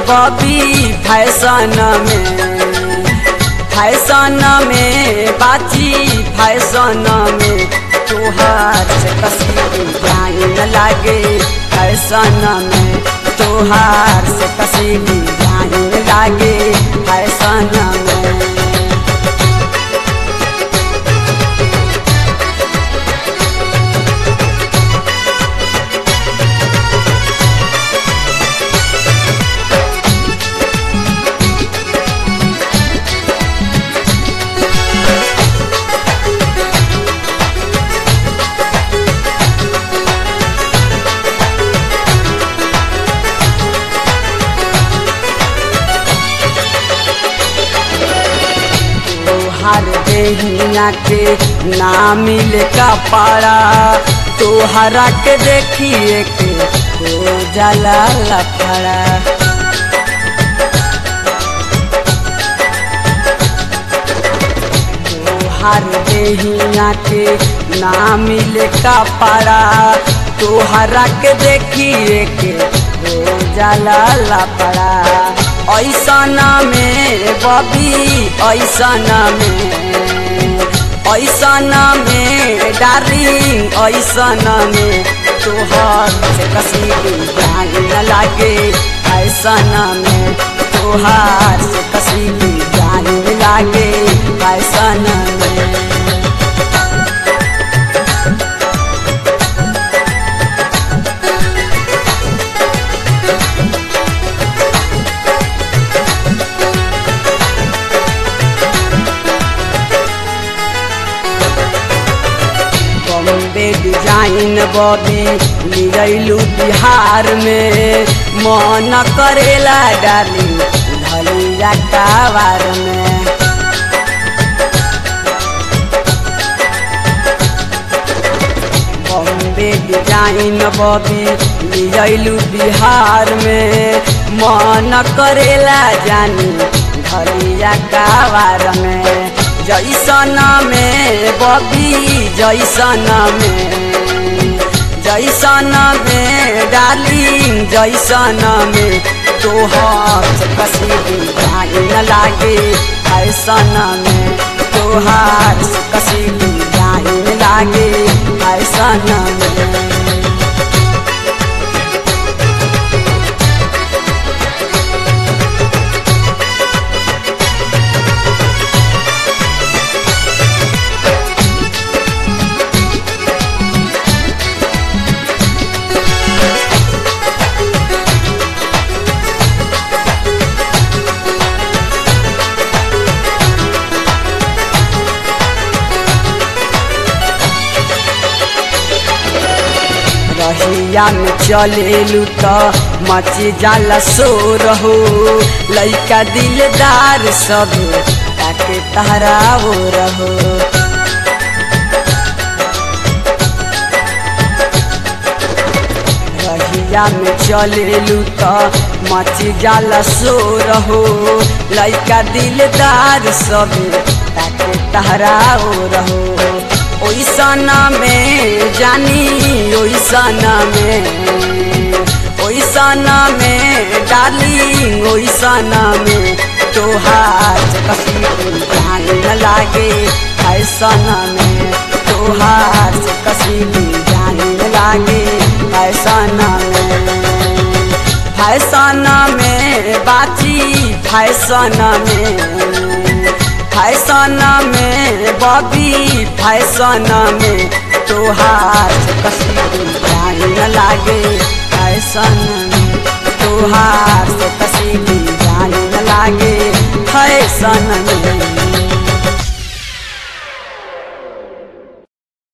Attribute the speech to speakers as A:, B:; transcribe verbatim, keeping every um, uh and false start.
A: Bobby fashion में, fashion में बाची फैशन में तोहार से कसी डिजाइन लागे, फैशन में तोहार से कसी डिजाइन लागे, फैशन में। तोहार देहिया के ना मिले कपड़ा, तोहरा के देखिए के हो जाला लफड़ा। तोहार देहिया के ना मिले कपड़ा, तोहरा के देखिए के हो जाला लफड़ा। ऐसन में बॉबी ऐसन में, ऐसन में डार्लिंग ऐसन में तोहर से कसी डिजाइन लागे, ऐसन में तोहार से कसी डिजाइन लागे, ऐसन में। बॉम्बे डिजाइन बॉबी लियलू बिहार में, मन करेला डार्लिंग धलिया कावार में। बॉम्बे डिजाइन बॉबी लियलू बिहार में, मन करेला जानी धलिया कावार में। जैसन में बॉबी जैसन में, जैसन में डार्लिंग जैसन में तोहर से कसी डिजाइन लागे, ऐसन में तोहार से कसी डिजाइन लागे, ऐसन में। रहिया में चलेलू तो मची जाला शोर हो, लइका दिलदार सब ताके तहरा हो रहो। रहिया में चलेलू तो मची जाला शोर हो, लइका दिलदार सब ताके तहरा हो रहो। ओइसन में जानी ओइसन में, ओइसन में डार्लिंग ओइसन में तोहार से कसी डिजाइन लागे, फैशन में तोहार से कसी डिजाइन लागे, फैशन में। फैशन में बाची फैशन में, फैशन में बॉबी फैशन में तोहार से कसी डिजाइन लागे, फैशन में तोहार से कसी डिजाइन लागे, फैशन में।